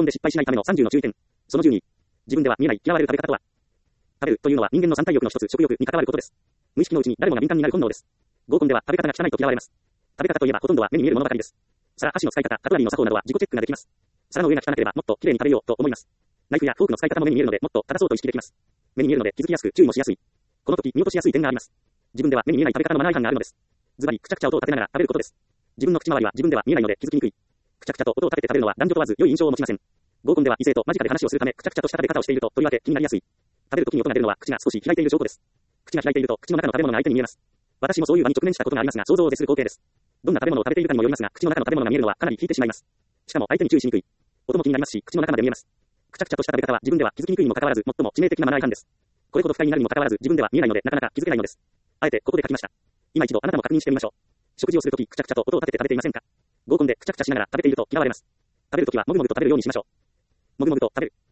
で失敗しないための30の注意点。その12。自分では見えない嫌われる食べ方とは。食べるというのは人間の三体欲の一つ、食欲に関わることです。無意識のうちに誰もが敏感になる本能です。合コンでは食べ方が汚いと嫌われます。食べ方といえばほとんどは目に見えるものばかりです。皿、箸の使い方、カトラリーの作法などは自己チェックができます。皿の上が汚ければもっと綺麗に食べようと思います。ナイフやフォークの使い方も目に見えるのでもっと正そうと意識できます。目に見えるので気づきやすく注意もしやすい。この時見落としやすい点があります。自分では目に見えない食べ方のマナー違反があるのです。ズバリ、くちゃくちゃ音を立てながら食べることです。自分の口周りは自分では見えないので気づきにくい。くちゃくちゃと音を立てて食べるのは男女問わず良い印象を持ちません。合コンでは異性と間近で話をするためくちゃくちゃとした食べ方をしているとりわけ気になりやすい。食べる時に音が出るのは口が少し開いている証拠です。口が開いていると口の中の食べ物が相手に見えます。私もそういう場に直面したことがありますが想像を絶する光景です。どんな食べ物を食べているかにもよりますが口の中の食べ物が見えるのはかなり引いてしまいます。しかも相手に注意しにくい。音も気になりますし口の中まで見えます。くちゃくちゃとした食べ方は自分では気づきにくいにもかかわらず最も致命的なマナー違反です。これほど不快になるにもかかわらず自分では見えないのでなかなか気づけないのです。あえてここで書きました。今一度あなたも確認してみましょう。食事をするときくちゃくちゃと音を立てて食べていませんか？合コンでくちゃくちゃしながら食べていると嫌われます。食べるときはもぐもぐと食べるようにしましょう。もぐもぐと食べる。